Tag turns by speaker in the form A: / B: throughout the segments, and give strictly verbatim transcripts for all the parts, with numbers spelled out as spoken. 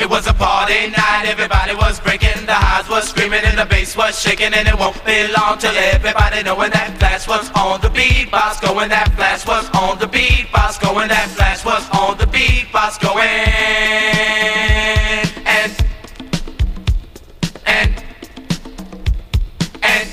A: was a party night, everybody was breaking, the highs was screaming and the bass was shaking, and it won't be long till everybody knowing that Flash was on the beatbox going, that Flash was on the beatbox going, that Flash was on the beatbox going, and and and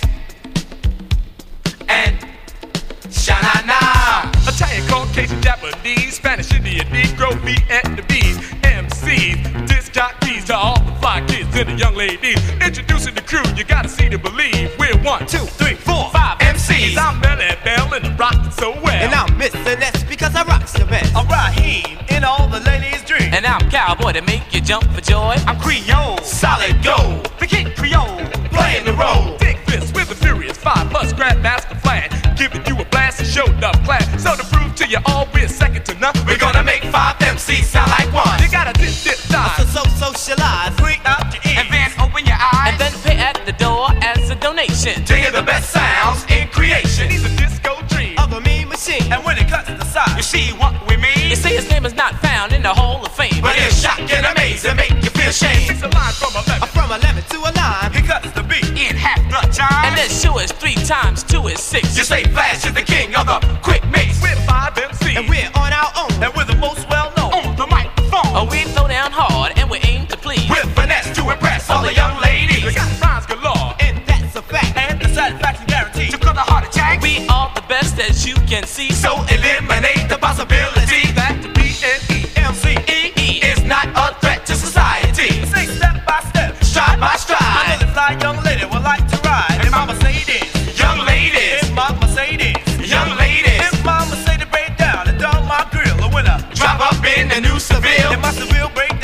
A: and sha-na-na.
B: Italian, Caucasian, Japanese, Spanish, Indian, Negro, Vietnamese, M Cs, disc jockeys, to all the fly kids and the young ladies. Introducing the crew, you gotta see to believe. We're one, two, three, four, five M Cs. I'm Melly Bell and I'm rocking so well.
C: And I'm Mister S because I rocks the best.
D: I'm Raheem in all the ladies' dreams.
E: And I'm Cowboy to make you jump for joy.
D: I'm Creole,
A: Solid gold,
D: the King Creole,
A: playing the role.
B: Dick Fist with the Furious Five plus Grandmaster Flash, giving you a blast and show enough class. So to prove to you all we're second to none,
A: We're gonna make five M Cs sound like one.
B: you gotta dip, dip, dive.
C: So, so socialize.
D: bring out your ears,
E: And then open your eyes. And then pay at the door as a donation.
A: To hear the best sounds in creation.
B: He's a disco dream.
C: Of a mean machine.
D: and when it cuts the side,
E: You see what we mean? You see his name is not found in the Hall of Fame.
A: But it's shocking, amazing, make you feel shame.
B: It's a line from eleven.
C: From eleven to a line.
D: he cuts the beat.
E: in half the time. And then sure is three times two is six.
A: You say Flash is the king of the quick mix.
B: We're five M Cs.
C: And we're on our own.
D: And we're the most well known
E: on the microphone. Oh, we throw down hard and we aim to please.
A: With finesse to impress all the young ladies.
B: We got rhymes galore.
C: And that's a fact.
D: and the satisfaction guaranteed.
E: To cut a heart attack. We are the best as you can see.
A: So eliminate the possibility
B: That to B N E.
D: M C
E: E E
A: is not a threat to society.
D: say step by step.
A: Stride by
D: I know
A: stride.
D: the fly young lady would like to ride in my Mercedes.
A: Young ladies,
D: In my Mercedes.
A: young ladies,
D: If my Mercedes break down and down my grill, a winner.
A: drop up in the new Seville.
D: And my Seville break